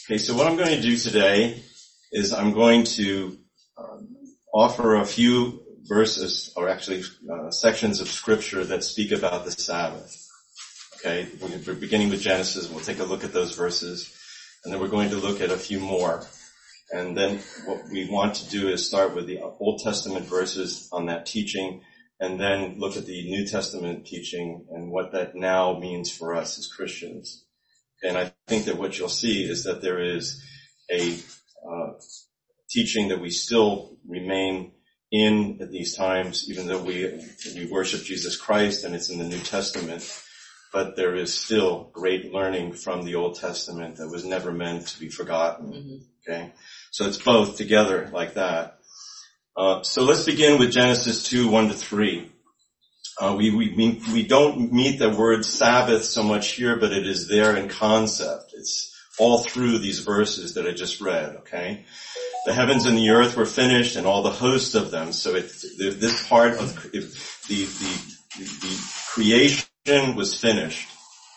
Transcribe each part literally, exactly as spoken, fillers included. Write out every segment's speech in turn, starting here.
Okay, so what I'm going to do today is I'm going to um, offer a few verses, or actually uh, sections of scripture that speak about the Sabbath. Okay, we're beginning with Genesis. We'll take a look at those verses, and then we're going to look at a few more. And then what we want to do is start with the Old Testament verses on that teaching, and then look at the New Testament teaching and what that now means for us as Christians. And I think that what you'll see is that there is a uh, teaching that we still remain in at these times, even though we we worship Jesus Christ and it's in the New Testament. But there is still great learning from the Old Testament that was never meant to be forgotten. Mm-hmm. Okay, so it's both together like that. Uh, so let's begin with Genesis two, one to three. Uh, we, we, we don't meet the word Sabbath so much here, but it is there in concept. It's all through these verses that I just read, okay? The heavens and the earth were finished and all the host of them. So it, this part of the, the, the, the creation was finished,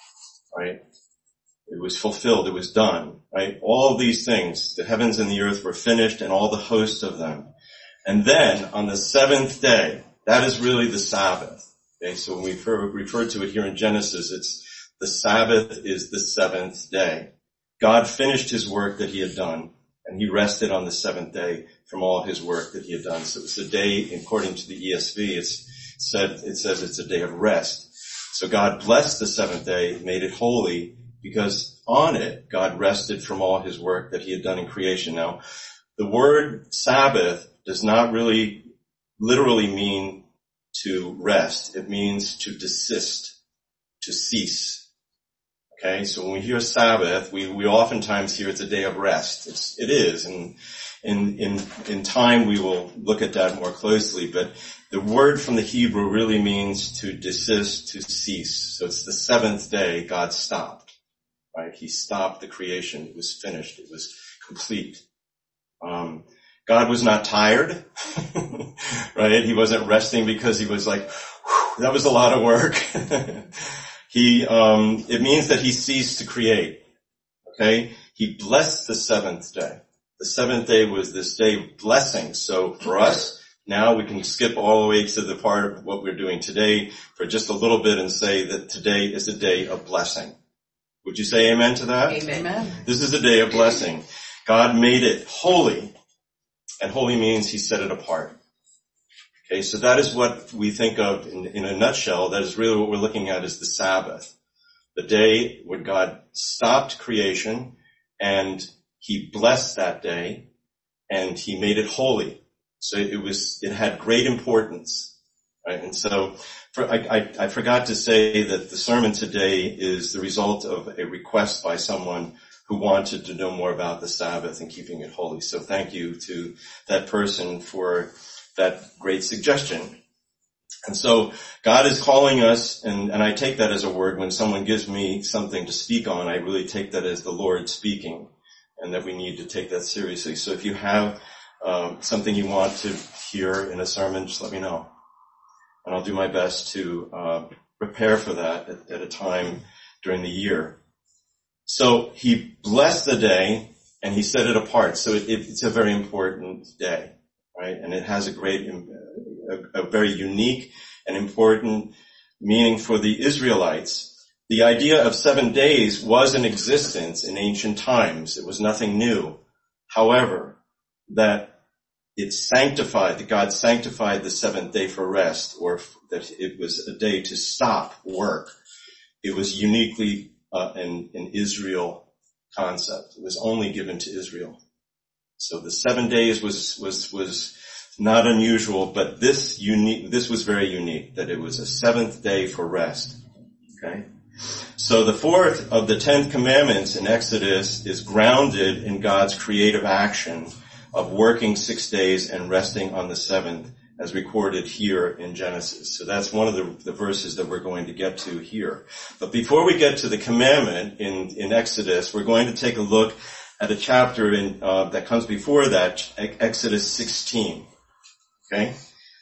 right? It was fulfilled. It was done, right? All of these things, the heavens and the earth were finished and all the host of them. And then on the seventh day, that is really the Sabbath. Okay, so when we refer, refer to it here in Genesis, it's the Sabbath is the seventh day. God finished his work that he had done, and he rested on the seventh day from all his work that he had done. So it's a day, according to the E S V, it's said, it says it's a day of rest. So God blessed the seventh day, made it holy, because on it, God rested from all his work that he had done in creation. Now, the word Sabbath does not really literally mean to rest. It means to desist, to cease. Okay, so when we hear Sabbath, we, we oftentimes hear it's a day of rest. It's, it is, and in, in, in time we will look at that more closely, but the word from the Hebrew really means to desist, to cease. So it's the seventh day God stopped, right? He stopped the creation. It was finished. It was complete. Um, God was not tired, right? He wasn't resting because he was like, whew, that was a lot of work. he, um, it means that he ceased to create, okay? He blessed the seventh day. The seventh day was this day of blessing. So for us, now we can skip all the way to the part of what we're doing today for just a little bit and say that today is a day of blessing. Would you say amen to that? Amen. This is a day of blessing. God made it holy. And holy means he set it apart. Okay, so that is what we think of in, in a nutshell. That is really what we're looking at is the Sabbath. The day when God stopped creation and he blessed that day and he made it holy. So it was, it had great importance. Right? And so for, I, I, I forgot to say that the sermon today is the result of a request by someone who wanted to know more about the Sabbath and keeping it holy. So thank you to that person for that great suggestion. And so God is calling us, and, and I take that as a word. When someone gives me something to speak on, I really take that as the Lord speaking, and that we need to take that seriously. So if you have um, something you want to hear in a sermon, just let me know. And I'll do my best to uh, prepare for that at, at a time during the year. So he blessed the day and he set it apart. So it, it, it's a very important day, right? And it has a great, a, a very unique and important meaning for the Israelites. The idea of seven days was in existence in ancient times. It was nothing new. However, that it sanctified, that God sanctified the seventh day for rest, or that it was a day to stop work. It was uniquely Uh, an, an Israel concept. It was only given to Israel. So the seven days was, was, was not unusual, but this unique, this was very unique, that it was a seventh day for rest. Okay? So the fourth of the tenth commandments in Exodus is grounded in God's creative action of working six days and resting on the seventh, as recorded here in Genesis. So that's one of the, the verses that we're going to get to here. But before we get to the commandment in, in Exodus, we're going to take a look at a chapter in, uh, that comes before that, Exodus sixteen. Okay?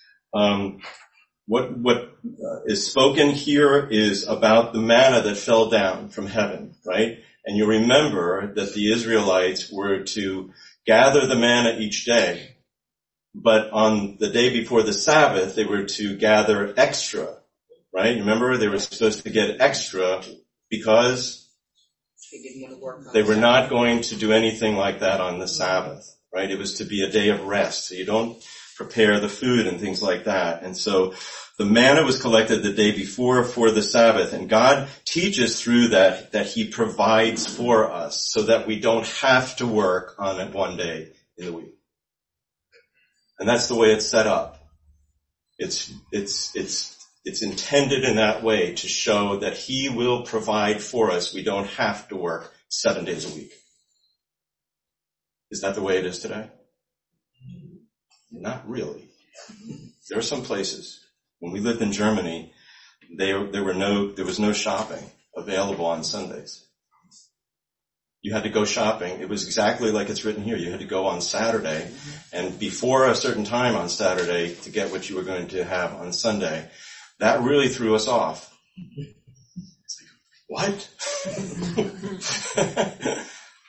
Um, what, what uh, is spoken here is about the manna that fell down from heaven, right? And you remember that the Israelites were to gather the manna each day, but on the day before the Sabbath, they were to gather extra, right? Remember, they were supposed to get extra because they were not going to do anything like that on the Sabbath, right? It was to be a day of rest, so you don't prepare the food and things like that. And so the manna was collected the day before for the Sabbath, and God teaches through that that he provides for us so that we don't have to work on it one day in the week. And that's the way it's set up. It's, it's, it's, it's intended in that way to show that he will provide for us. We don't have to work seven days a week. Is that the way it is today? Not really. There are some places. When we lived in Germany, there, there were no, there was no shopping available on Sundays. You had to go shopping. It was exactly like it's written here. You had to go on Saturday, and before a certain time on Saturday to get what you were going to have on Sunday. That really threw us off. It's like, what?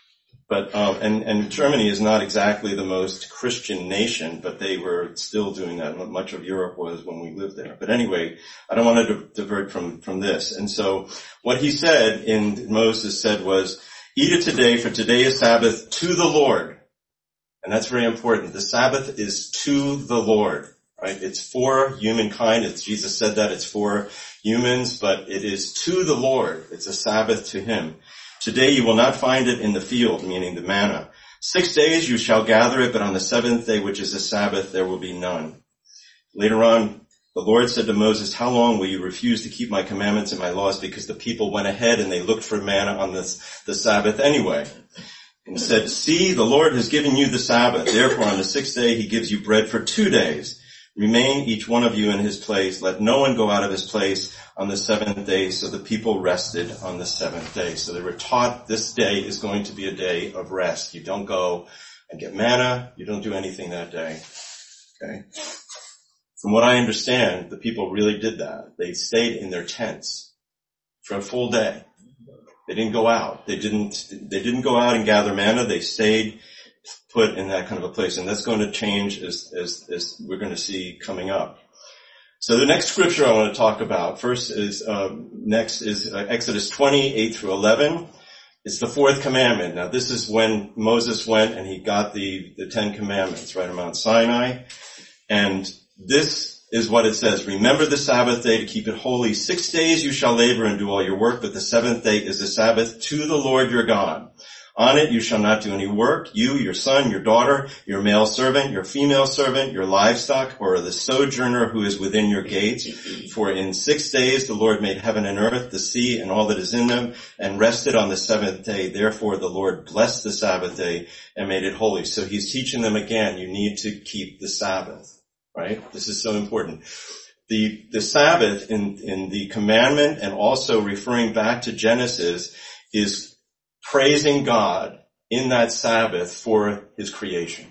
But, um, and, and Germany is not exactly the most Christian nation, but they were still doing that. Much of Europe was when we lived there. But anyway, I don't want to divert from, from this. And so what he said in Moses said was, eat it today, for today is Sabbath to the Lord. And that's very important. The Sabbath is to the Lord, right? It's for humankind. It's, Jesus said that it's for humans, but it is to the Lord. It's a Sabbath to him. Today you will not find it in the field, meaning the manna. Six days you shall gather it, but on the seventh day, which is the Sabbath, there will be none. Later on, the Lord said to Moses, how long will you refuse to keep my commandments and my laws? Because the people went ahead and they looked for manna on this, the Sabbath anyway. And said, see, the Lord has given you the Sabbath. Therefore, on the sixth day, he gives you bread for two days. Remain each one of you in his place. Let no one go out of his place on the seventh day. So the people rested on the seventh day. So they were taught this day is going to be a day of rest. You don't go and get manna. You don't do anything that day. Okay. From what I understand, the people really did that. They stayed in their tents for a full day. They didn't go out. They didn't, they didn't go out and gather manna. They stayed put in that kind of a place. And that's going to change as, as, as we're going to see coming up. So the next scripture I want to talk about first is, uh, next is uh, Exodus twenty, eight through eleven. It's the fourth commandment. Now this is when Moses went and he got the, the Ten Commandments, right, on Mount Sinai. And this is what it says. Remember the Sabbath day to keep it holy. Six days you shall labor and do all your work, but the seventh day is the Sabbath to the Lord your God. On it you shall not do any work, you, your son, your daughter, your male servant, your female servant, your livestock, or the sojourner who is within your gates. For in six days the Lord made heaven and earth, the sea, and all that is in them, and rested on the seventh day. Therefore the Lord blessed the Sabbath day and made it holy. So he's teaching them again, you need to keep the Sabbath, right? This is so important. The, the Sabbath in, in the commandment, and also referring back to Genesis, is praising God in that Sabbath for his creation.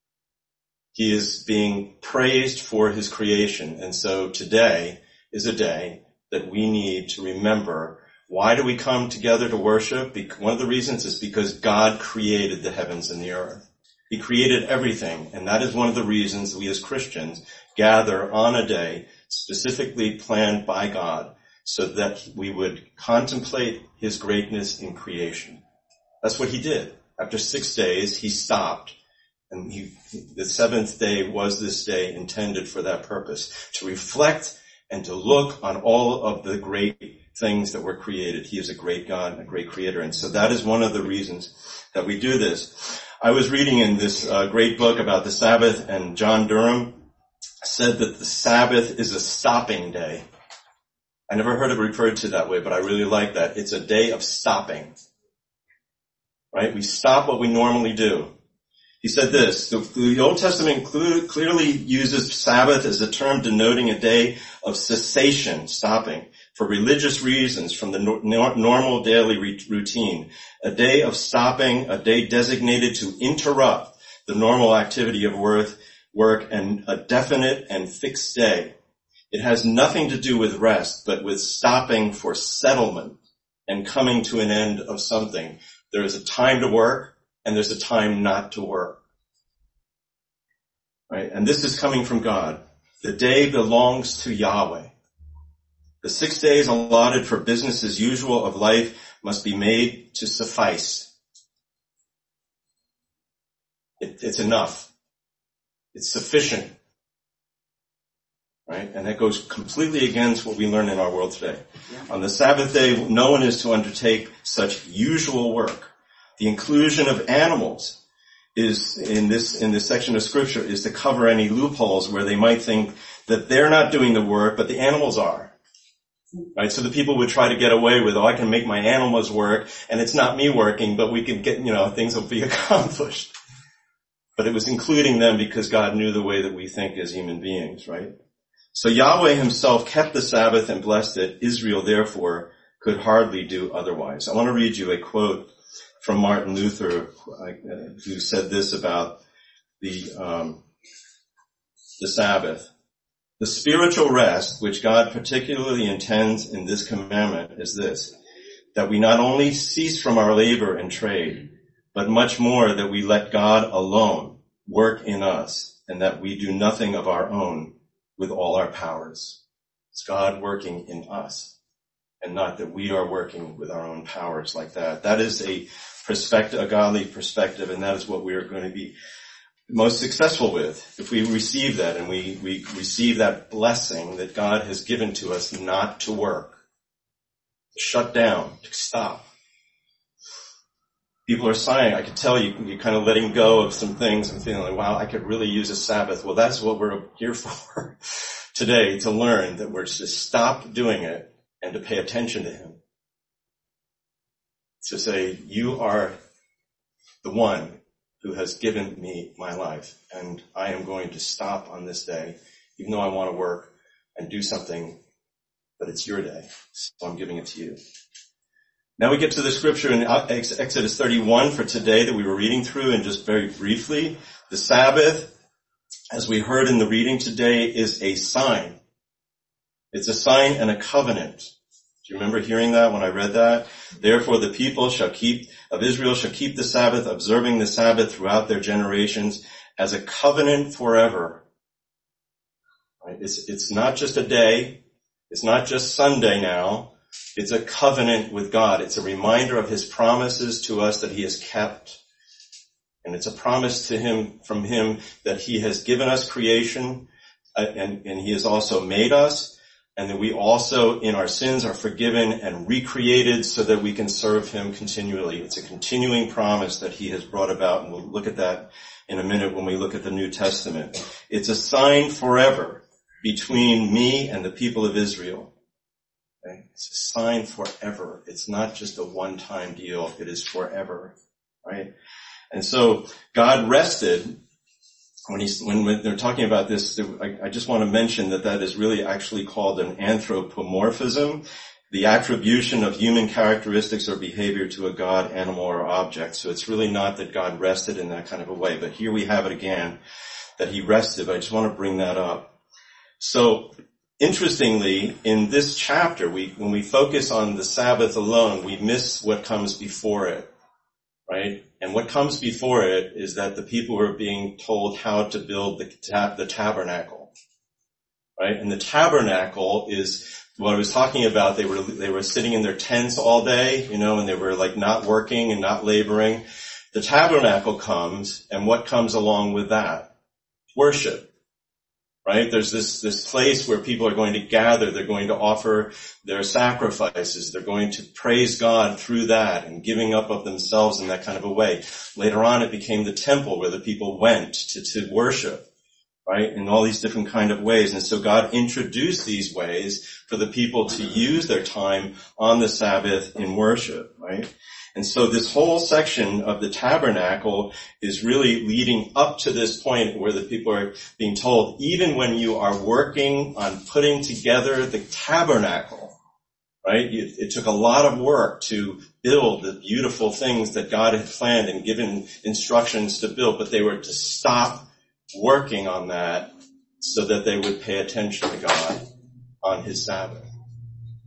He is being praised for his creation. And so today is a day that we need to remember. Why do we come together to worship? One of the reasons is because God created the heavens and the earth. He created everything. And that is one of the reasons we as Christians gather on a day specifically planned by God, so that we would contemplate his greatness in creation. That's what he did. After six days, he stopped. And he, the seventh day was this day intended for that purpose, to reflect and to look on all of the great things that were created. He is a great God and a great creator. And so that is one of the reasons that we do this. I was reading in this uh, great book about the Sabbath, and John Durham said that the Sabbath is a stopping day. I never heard it referred to that way, but I really like that. It's a day of stopping. Right? We stop what we normally do. He said this, the, the Old Testament clear, clearly uses Sabbath as a term denoting a day of cessation, stopping, for religious reasons from the no, normal daily routine. A day of stopping, a day designated to interrupt the normal activity of work, work and a definite and fixed day. It has nothing to do with rest, but with stopping for settlement and coming to an end of something. There is a time to work and there's a time not to work. Right? And this is coming from God. The day belongs to Yahweh. The six days allotted for business as usual of life must be made to suffice. It, it's enough. It's sufficient. Right? And that goes completely against what we learn in our world today. Yeah. On the Sabbath day, no one is to undertake such usual work. The inclusion of animals is in this, in this section of scripture is to cover any loopholes where they might think that they're not doing the work, but the animals are. Right? So the people would try to get away with, oh, I can make my animals work and it's not me working, but we can get, you know, things will be accomplished. But it was including them because God knew the way that we think as human beings, right? So Yahweh himself kept the Sabbath and blessed it. Israel, therefore, could hardly do otherwise. I want to read you a quote from Martin Luther, who said this about the, um, the Sabbath. The spiritual rest which God particularly intends in this commandment is this, that we not only cease from our labor and trade, but much more that we let God alone work in us, and that we do nothing of our own with all our powers. It's God working in us, and not that we are working with our own powers like that. That is a perspective, a godly perspective, and that is what we are going to be most successful with if we receive that and we, we receive that blessing that God has given to us not to work, to shut down, to stop. People are sighing. I could tell you, you're kind of letting go of some things and feeling like, wow, I could really use a Sabbath. Well, that's what we're here for today, to learn that we're to stop doing it and to pay attention to him. To say, you are the one who has given me my life, and I am going to stop on this day, even though I want to work and do something, but it's your day, so I'm giving it to you. Now we get to the scripture in Exodus thirty-one for today that we were reading through, and just very briefly, the Sabbath, as we heard in the reading today, is a sign. It's a sign and a covenant. Do you remember hearing that when I read that? Therefore the people shall keep, of Israel shall keep the Sabbath, observing the Sabbath throughout their generations as a covenant forever. Right? It's, it's not just a day. It's not just Sunday now. It's a covenant with God. It's a reminder of his promises to us that he has kept. And it's a promise to him, from him, that he has given us creation, uh, and, and he has also made us, and that we also, in our sins, are forgiven and recreated so that we can serve him continually. It's a continuing promise that he has brought about, and we'll look at that in a minute when we look at the New Testament. It's a sign forever between me and the people of Israel. Okay? It's a sign forever. It's not just a one-time deal. It is forever, right? And so God rested. When he's, when they're talking about this, I, I just want to mention that that is really actually called an anthropomorphism, the attribution of human characteristics or behavior to a god, animal, or object. So it's really not that God rested in that kind of a way, but here we have it again, that he rested. I just want to bring that up. So, interestingly, in this chapter, we, when we focus on the Sabbath alone, we miss what comes before it. Right? And what comes before it is that the people are being told how to build the, tab- the tabernacle. Right? And the tabernacle is what I was talking about. They were, they were sitting in their tents all day, you know, and they were like not working and not laboring. The tabernacle comes, and what comes along with that? Worship. Right? There's this, this place where people are going to gather. They're going to offer their sacrifices. They're going to praise God through that and giving up of themselves in that kind of a way. Later on, it became the temple where the people went to, to worship, right? In all these different kind of ways. And so God introduced these ways for the people to use their time on the Sabbath in worship, right? And so this whole section of the tabernacle is really leading up to this point where the people are being told, even when you are working on putting together the tabernacle, right? It, it took a lot of work to build the beautiful things that God had planned and given instructions to build, but they were to stop working on that so that they would pay attention to God on his Sabbath.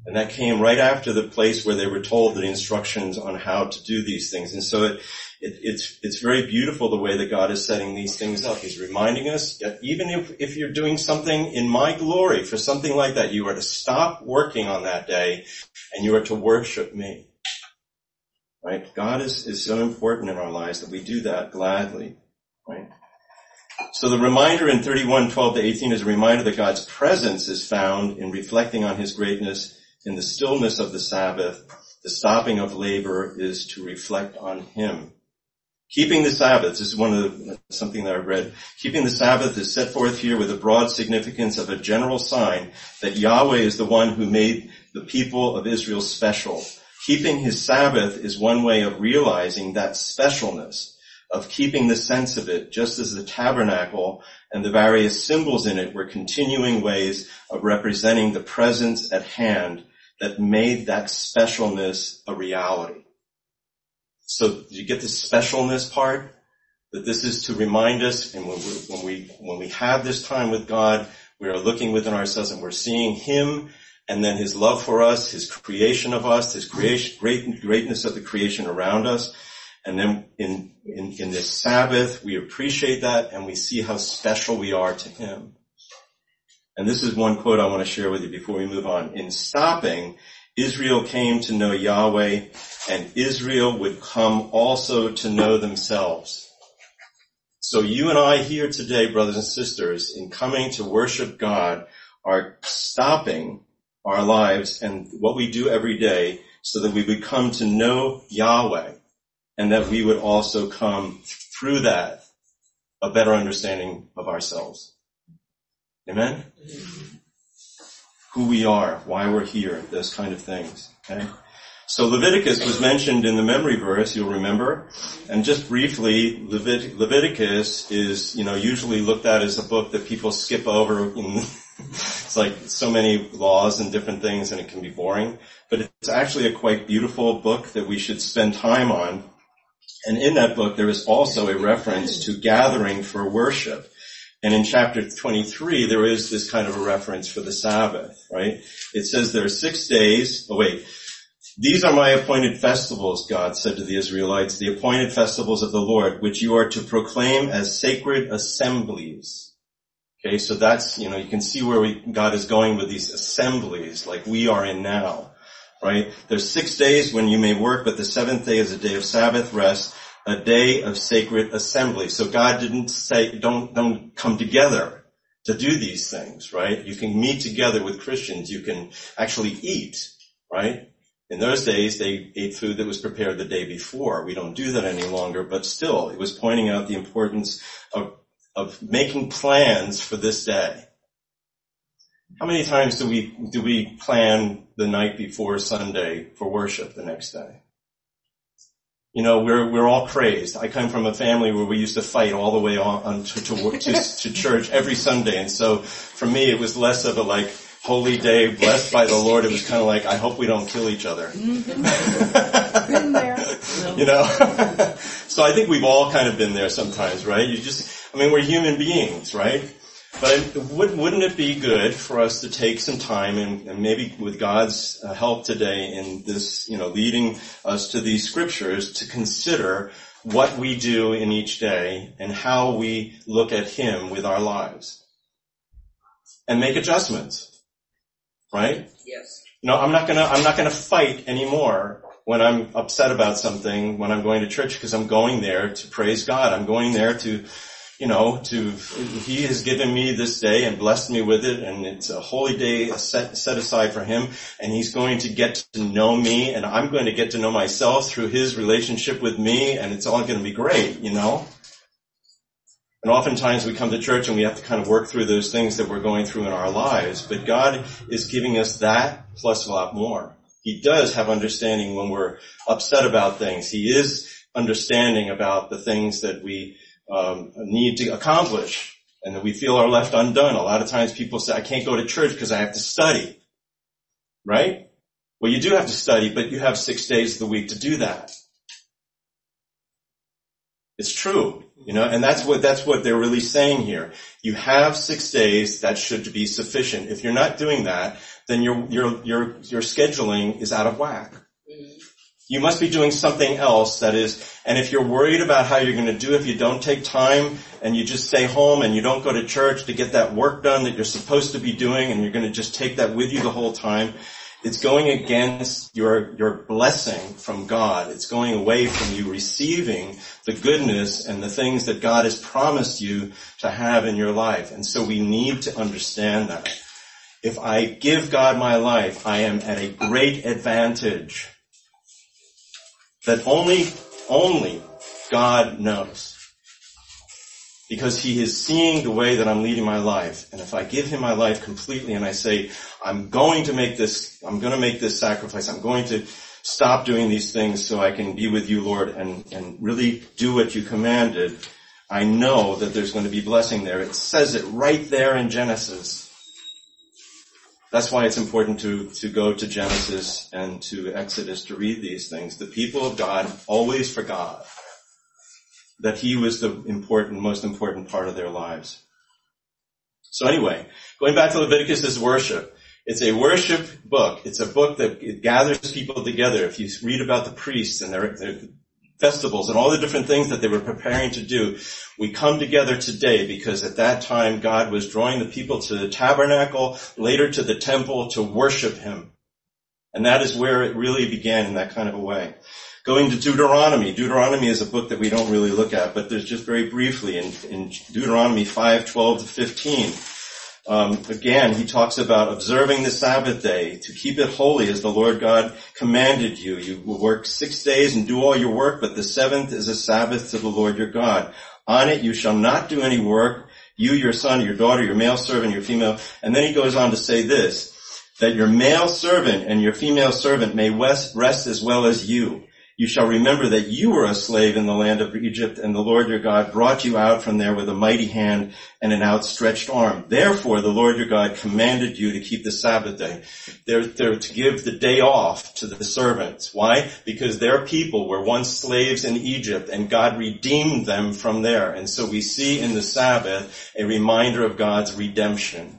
And that came right after the place where they were told the instructions on how to do these things. And so it, it, it's, it's very beautiful the way that God is setting these things up. He's reminding us that even if, if you're doing something in my glory, for something like that, you are to stop working on that day and you are to worship me. Right? God is, is so important in our lives that we do that gladly. Right? So the reminder in thirty-one, twelve to eighteen is a reminder that God's presence is found in reflecting on his greatness in the stillness of the Sabbath. The stopping of labor is to reflect on him. Keeping the Sabbath, this is one of the, something that I've read. Keeping the Sabbath is set forth here with a broad significance of a general sign that Yahweh is the one who made the people of Israel special. Keeping his Sabbath is one way of realizing that specialness, of keeping the sense of it, just as the tabernacle and the various symbols in it were continuing ways of representing the presence at hand that made that specialness a reality. So did you get the specialness part? That this is to remind us, and when we, when we, when we have this time with God, we are looking within ourselves and we're seeing him, and then his love for us, his creation of us, his creation, great, greatness of the creation around us. And then in, in, in this Sabbath, we appreciate that and we see how special we are to him. And this is one quote I want to share with you before we move on. In stopping, Israel came to know Yahweh, and Israel would come also to know themselves. So you and I here today, brothers and sisters, in coming to worship God, are stopping our lives and what we do every day so that we would come to know Yahweh, and that we would also come through that a better understanding of ourselves. Amen? Who we are, why we're here, those kind of things. Okay? So Leviticus was mentioned in the memory verse, you'll remember. And just briefly, Levit- Leviticus is, you know, usually looked at as a book that people skip over. It's like so many laws and different things, and it can be boring. But it's actually a quite beautiful book that we should spend time on. And in that book, there is also a reference to gathering for worship. And in chapter twenty-three, there is this kind of a reference for the Sabbath, right? It says there are six days. Oh, wait. These are my appointed festivals, God said to the Israelites, the appointed festivals of the Lord, which you are to proclaim as sacred assemblies. Okay, so that's, you know, you can see where we, God is going with these assemblies like we are in now. Right? There's six days when you may work, but the seventh day is a day of Sabbath rest, a day of sacred assembly. So God didn't say, don't, don't come together to do these things, right? You can meet together with Christians. You can actually eat, right? In those days, they ate food that was prepared the day before. We don't do that any longer, but still, it was pointing out the importance of, of making plans for this day. How many times do we, do we plan the night before Sunday for worship the next day? You know, we're, we're all crazed. I come from a family where we used to fight all the way on, on to, to, to, to church every Sunday. And so for me, it was less of a like holy day blessed by the Lord. It was kind of like, I hope we don't kill each other. Been there. You know? So I think we've all kind of been there sometimes, right? You just, I mean, we're human beings, right? But wouldn't it be good for us to take some time and, and maybe with God's help today in this, you know, leading us to these scriptures to consider what we do in each day and how we look at him with our lives and make adjustments, right? Yes. No, I'm not gonna, I'm not gonna fight anymore when I'm upset about something when I'm going to church because I'm going there to praise God. I'm going there to, you know, to, he has given me this day and blessed me with it, and it's a holy day set, set aside for him, and he's going to get to know me, and I'm going to get to know myself through his relationship with me, and it's all going to be great, you know? And oftentimes we come to church and we have to kind of work through those things that we're going through in our lives, but God is giving us that plus a lot more. He does have understanding when we're upset about things. He is understanding about the things that we Um, need to accomplish and that we feel are left undone. A lot of times people say, I can't go to church because I have to study. Right? Well, you do have to study, but you have six days of the week to do that. It's true, you know, and that's what, that's what they're really saying here. You have six days, that should be sufficient. If you're not doing that, then your, your, your, your scheduling is out of whack. You must be doing something else that is, and if you're worried about how you're going to do if you don't take time and you just stay home and you don't go to church to get that work done that you're supposed to be doing and you're going to just take that with you the whole time, it's going against your, your blessing from God. It's going away from you receiving the goodness and the things that God has promised you to have in your life. And so we need to understand that. If I give God my life, I am at a great advantage that only, only God knows. Because he is seeing the way that I'm leading my life. And if I give him my life completely and I say, I'm going to make this, I'm going to make this sacrifice, I'm going to stop doing these things so I can be with you, Lord, and, and really do what you commanded, I know that there's going to be blessing there. It says it right there in Genesis. That's why it's important to, to go to Genesis and to Exodus to read these things. The people of God always forgot that he was the important, most important part of their lives. So anyway, going back to Leviticus' worship. It's a worship book. It's a book that gathers people together. If you read about the priests and their, their festivals and all the different things that they were preparing to do, we come together today because at that time God was drawing the people to the tabernacle, later to the temple to worship him. And that is where it really began in that kind of a way. Going to Deuteronomy. Deuteronomy is a book that we don't really look at, but there's just very briefly in, in Deuteronomy five, twelve to fifteen. Um, again, he talks about observing the Sabbath day to keep it holy as the Lord God commanded you. You will work six days and do all your work, but the seventh is a Sabbath to the Lord your God. On it you shall not do any work, you, your son, your daughter, your male servant, your female. And then he goes on to say this, that your male servant and your female servant may rest as well as you. You shall remember that you were a slave in the land of Egypt, and the Lord your God brought you out from there with a mighty hand and an outstretched arm. Therefore, the Lord your God commanded you to keep the Sabbath day. They're, they're to give the day off to the servants. Why? Because their people were once slaves in Egypt, and God redeemed them from there. And so we see in the Sabbath a reminder of God's redemption.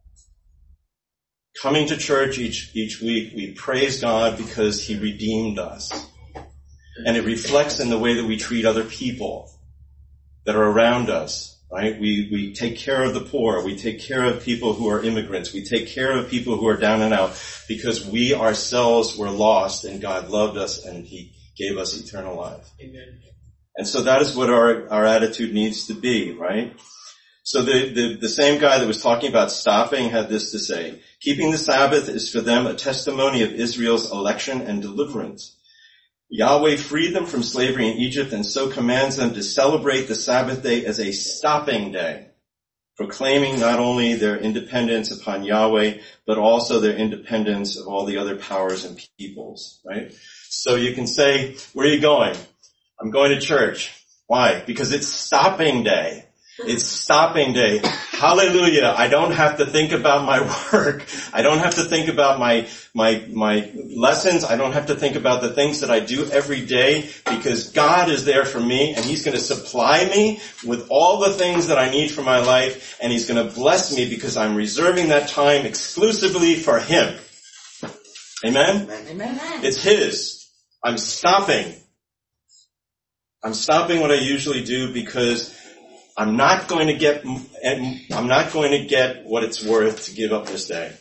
Coming to church each, each week, we praise God because he redeemed us. And it reflects in the way that we treat other people that are around us, right? We, we take care of the poor. We take care of people who are immigrants. We take care of people who are down and out because we ourselves were lost and God loved us and he gave us eternal life. Amen. And so that is what our, our attitude needs to be, right? So the, the, the same guy that was talking about stopping had this to say, keeping the Sabbath is for them a testimony of Israel's election and deliverance. Yahweh freed them from slavery in Egypt and so commands them to celebrate the Sabbath day as a stopping day, proclaiming not only their independence upon Yahweh, but also their independence of all the other powers and peoples, right? So you can say, where are you going? I'm going to church. Why? Because it's stopping day. It's stopping day. Hallelujah. I don't have to think about my work. I don't have to think about my, my, my lessons. I don't have to think about the things that I do every day because God is there for me and he's going to supply me with all the things that I need for my life and he's going to bless me because I'm reserving that time exclusively for him. Amen? Amen. It's his. I'm stopping. I'm stopping what I usually do because I'm not going to get, I'm not going to get what it's worth to give up this day.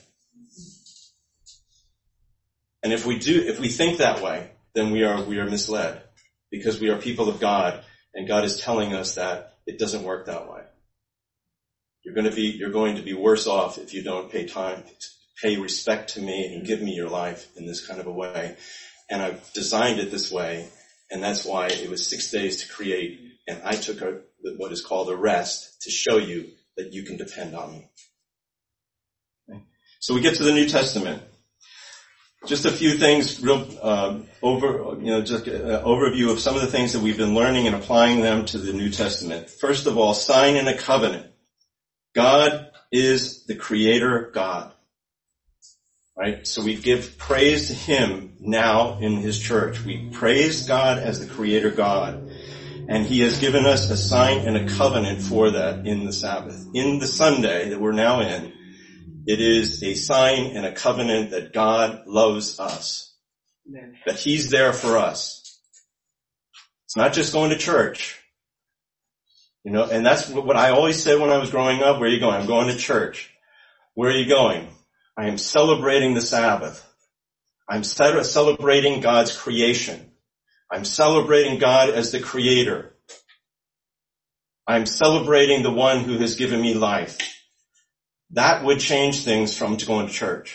And if we do, if we think that way, then we are, we are misled because we are people of God and God is telling us that it doesn't work that way. You're going to be, you're going to be worse off if you don't pay time, pay respect to me and give me your life in this kind of a way. And I've designed it this way. And that's why it was six days to create. And I took a, what is called a rest to show you that you can depend on me. Okay. So we get to the New Testament. Just a few things, real uh, over, you know, just an overview of some of the things that we've been learning and applying them to the New Testament. First of all, sign in a covenant. God is the Creator God. Right? So we give praise to him now in his church. We praise God as the Creator God. And he has given us a sign and a covenant for that in the Sabbath. In the Sunday that we're now in, it is a sign and a covenant that God loves us. Amen. That he's there for us. It's not just going to church. You know, and that's what I always said when I was growing up. Where are you going? I'm going to church. Where are you going? I am celebrating the Sabbath. I'm celebrating God's creation. I'm celebrating God as the creator. I'm celebrating the one who has given me life. That would change things from going to church.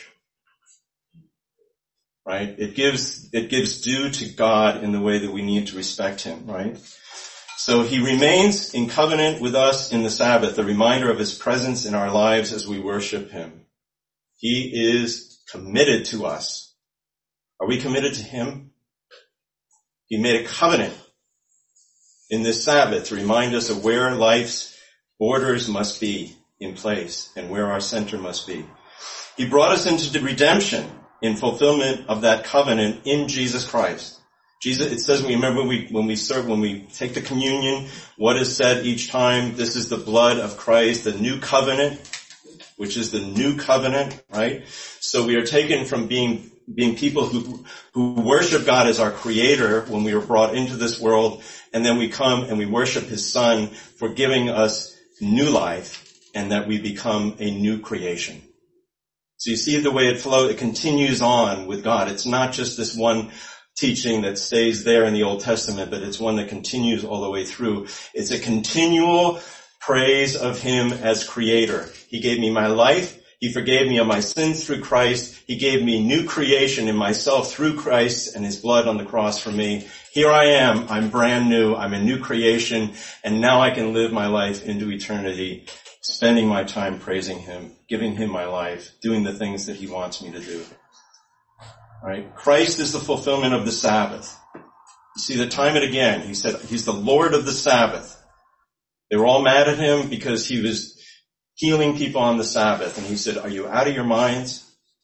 Right? It gives, it gives due to God in the way that we need to respect him, right? So he remains in covenant with us in the Sabbath, a reminder of his presence in our lives as we worship him. He is committed to us. Are we committed to him? He made a covenant in this Sabbath to remind us of where life's borders must be in place and where our center must be. He brought us into the redemption in fulfillment of that covenant in Jesus Christ. Jesus, it says, we remember when we, when we serve, when we take the communion, what is said each time? This is the blood of Christ, the new covenant, which is the new covenant, right? So we are taken from being, being people who, who worship God as our creator when we were brought into this world, and then we come and we worship his son for giving us new life, and that we become a new creation. So you see the way it flows, it continues on with God. It's not just this one teaching that stays there in the Old Testament, but it's one that continues all the way through. It's a continual praise of him as creator. He gave me my life. He forgave me of my sins through Christ. He gave me new creation in myself through Christ and his blood on the cross for me. Here I am. I'm brand new. I'm a new creation. And now I can live my life into eternity, spending my time praising him, giving him my life, doing the things that he wants me to do. All right? Christ is the fulfillment of the Sabbath. You see that time and again. He said he's the Lord of the Sabbath. They were all mad at him because he was healing people on the Sabbath. And he said, are you out of your minds?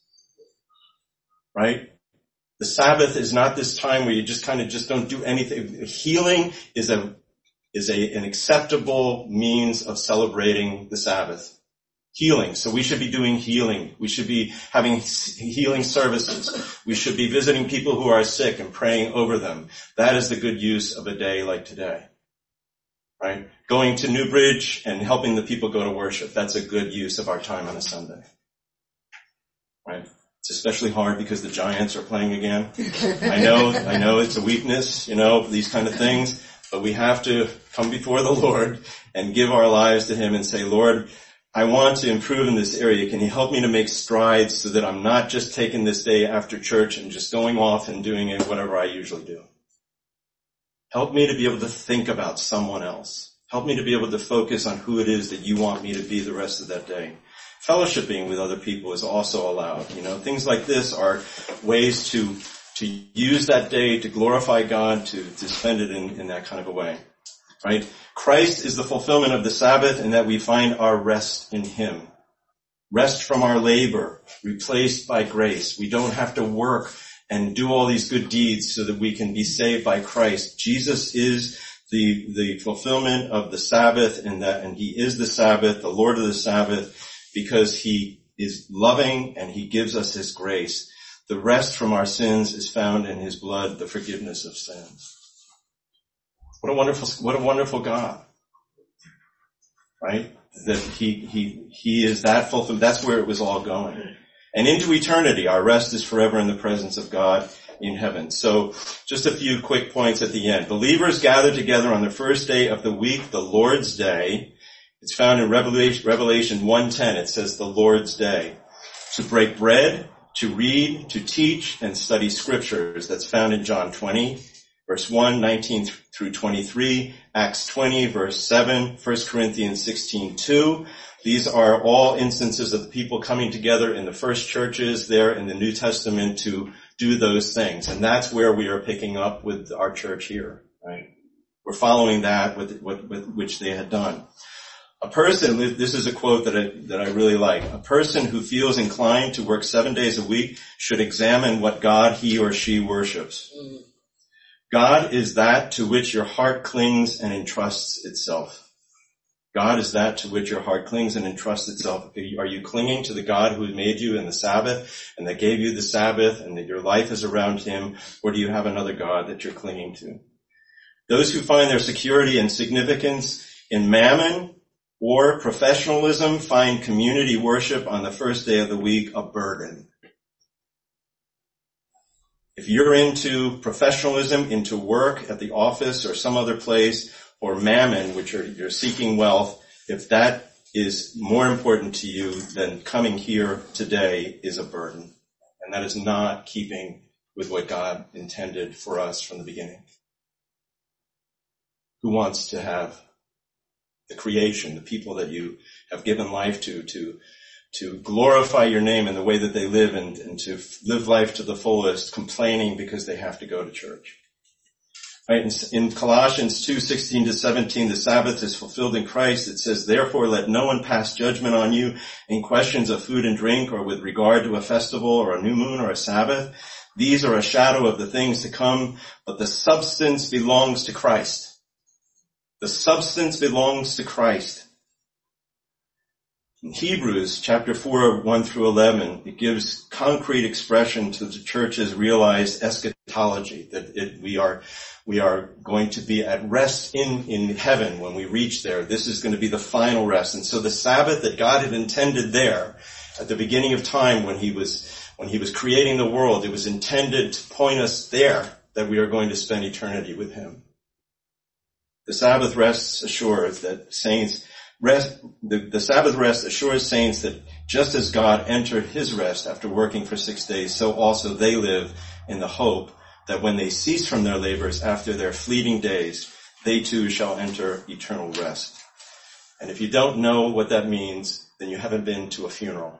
Right? The Sabbath is not this time where you just kind of just don't do anything. Healing is a is a, an acceptable means of celebrating the Sabbath. Healing. So we should be doing healing. We should be having healing services. We should be visiting people who are sick and praying over them. That is the good use of a day like today. Right? Going to Newbridge and helping the people go to worship. That's a good use of our time on a Sunday. Right? It's especially hard because the Giants are playing again. I know, I know it's a weakness, you know, these kind of things. But we have to come before the Lord and give our lives to him and say, Lord, I want to improve in this area. Can you help me to make strides so that I'm not just taking this day after church and just going off and doing it whatever I usually do? Help me to be able to think about someone else. Help me to be able to focus on who it is that you want me to be the rest of that day. Fellowshipping with other people is also allowed. You know, things like this are ways to to use that day to glorify God, to, to spend it in, in that kind of a way, right? Christ is the fulfillment of the Sabbath in that we find our rest in him. Rest from our labor, replaced by grace. We don't have to work and do all these good deeds so that we can be saved by Christ. Jesus is the, the fulfillment of the Sabbath, and that, and he is the Sabbath, the Lord of the Sabbath, because he is loving and he gives us his grace. The rest from our sins is found in his blood, the forgiveness of sins. What a wonderful, what a wonderful God. Right? That he, he, he is that fulfilled. That's where it was all going. And into eternity, our rest is forever in the presence of God in heaven. So just a few quick points at the end. Believers gather together on the first day of the week, the Lord's Day. It's found in Revelation, Revelation one ten. It says the Lord's Day. To break bread, to read, to teach, and study scriptures. That's found in John twenty, verse one, nineteen through twenty-three, Acts twenty, verse seven, First Corinthians sixteen, two. These are all instances of the people coming together in the first churches there in the New Testament to do those things. And that's where we are picking up with our church here, right? We're following that with, with, with which they had done. A person, this is a quote that I, that I really like. A person who feels inclined to work seven days a week should examine what God he or she worships. God is that to which your heart clings and entrusts itself. God is that to which your heart clings and entrusts itself. Are you clinging to the God who made you in the Sabbath and that gave you the Sabbath and that your life is around him? Or do you have another God that you're clinging to? Those who find their security and significance in mammon or professionalism find community worship on the first day of the week a burden. If you're into professionalism, into work at the office or some other place, or mammon, which are, you're seeking wealth, if that is more important to you than coming here today is a burden. And that is not keeping with what God intended for us from the beginning. Who wants to have the creation, the people that you have given life to, to, to glorify your name in the way that they live and, and to live life to the fullest, complaining because they have to go to church? Right, in Colossians two sixteen to seventeen, the Sabbath is fulfilled in Christ. It says, therefore let no one pass judgment on you in questions of food and drink or with regard to a festival or a new moon or a Sabbath. These are a shadow of the things to come, but the substance belongs to Christ. The substance belongs to Christ. In Hebrews chapter four, one through eleven, it gives concrete expression to the church's realized eschatology, that it, we are We are going to be at rest in, in heaven when we reach there. This is going to be the final rest. And so the Sabbath that God had intended there at the beginning of time when he was, when he was creating the world, it was intended to point us there that we are going to spend eternity with him. The Sabbath rest assures that saints rest, the, the Sabbath rest assures saints that just as God entered his rest after working for six days, so also they live in the hope that when they cease from their labors after their fleeting days, they too shall enter eternal rest. And if you don't know what that means, then you haven't been to a funeral.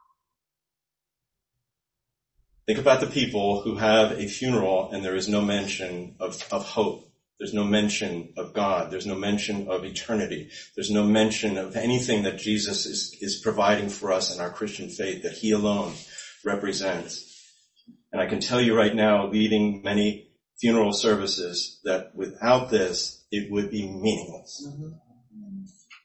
Think about the people who have a funeral and there is no mention of, of hope. There's no mention of God. There's no mention of eternity. There's no mention of anything that Jesus is, is providing for us in our Christian faith that he alone represents. And I can tell you right now, leading many funeral services, that without this, it would be meaningless. Mm-hmm.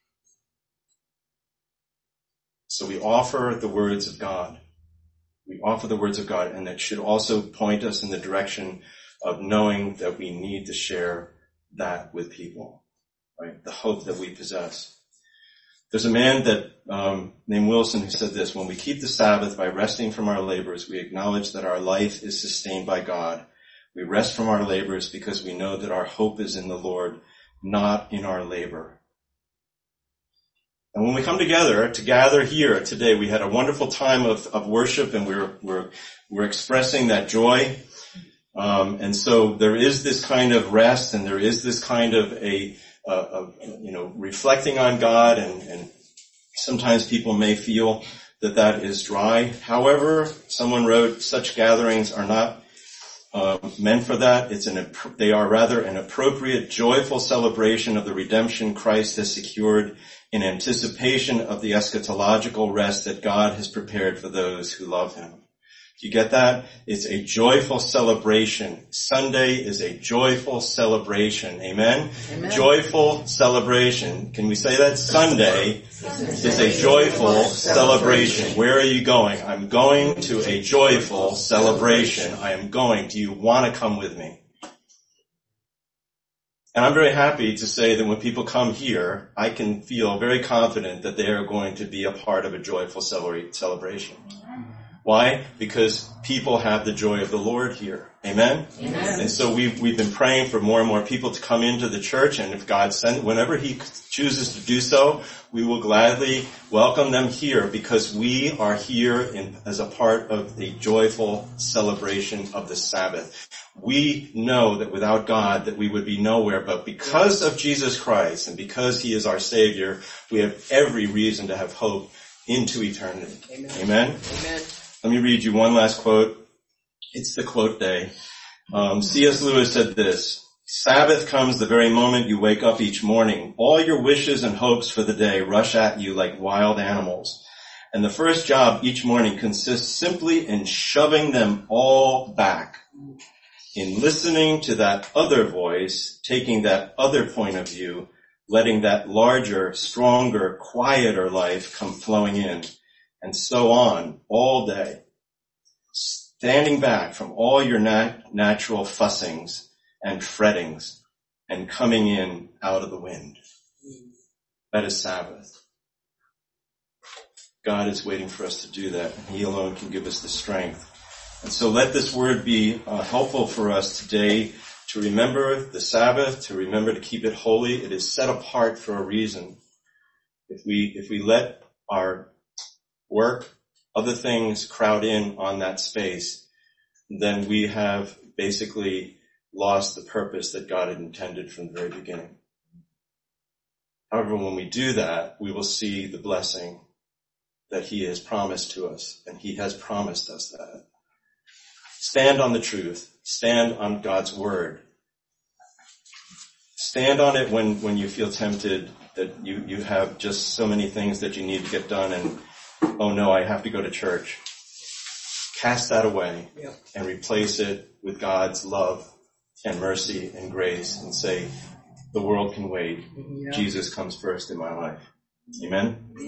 So we offer the words of God. We offer the words of God, and that should also point us in the direction of knowing that we need to share that with people, right? The hope that we possess. There's a man that um named Wilson who said this: when we keep the Sabbath by resting from our labors, we acknowledge that our life is sustained by God. We rest from our labors because we know that our hope is in the Lord, not in our labor. And when we come together to gather here today, we had a wonderful time of, of worship, and we're we're we're expressing that joy. Um and so there is this kind of rest, and there is this kind of a Uh, of, you know, reflecting on God, and, and sometimes people may feel that that is dry. However, someone wrote, such gatherings are not uh, meant for that. It's an, they are rather an appropriate, joyful celebration of the redemption Christ has secured in anticipation of the eschatological rest that God has prepared for those who love him. You get that? It's a joyful celebration. Sunday is a joyful celebration. Amen? Amen. Joyful celebration. Can we say that? Sunday is a joyful celebration. Where are you going? I'm going to a joyful celebration. I am going. Do you want to come with me? And I'm very happy to say that when people come here, I can feel very confident that they are going to be a part of a joyful celebration. Why? Because people have the joy of the Lord here. Amen? Amen. And so we've, we've been praying for more and more people to come into the church, and if God sends, whenever he chooses to do so, we will gladly welcome them here, because we are here in, as a part of the joyful celebration of the Sabbath. We know that without God that we would be nowhere, but because of Jesus Christ and because he is our Savior, we have every reason to have hope into eternity. Amen? Amen? Amen. Let me read you one last quote. It's the quote day. Um, C S Lewis said this: Sabbath comes the very moment you wake up each morning. All your wishes and hopes for the day rush at you like wild animals. And the first job each morning consists simply in shoving them all back. in listening to that other voice, taking that other point of view, letting that larger, stronger, quieter life come flowing in, and so on all day. Standing back from all your nat- natural fussings and frettings and coming in out of the wind. That is Sabbath. God is waiting for us to do that, and He alone can give us the strength. And so let this word be uh, helpful for us today to remember the Sabbath, to remember to keep it holy. It is set apart for a reason. If we, if we let our work, other things crowd in on that space, then we have basically lost the purpose that God had intended from the very beginning. However, when we do that, we will see the blessing that He has promised to us, and He has promised us that. Stand on the truth. Stand on God's word. Stand on it when, when you feel tempted that you, you have just so many things that you need to get done and, oh no, I have to go to church. Cast that away yep. and replace it with God's love and mercy and grace and say, the world can wait. Yep. Jesus comes first in my life. Amen.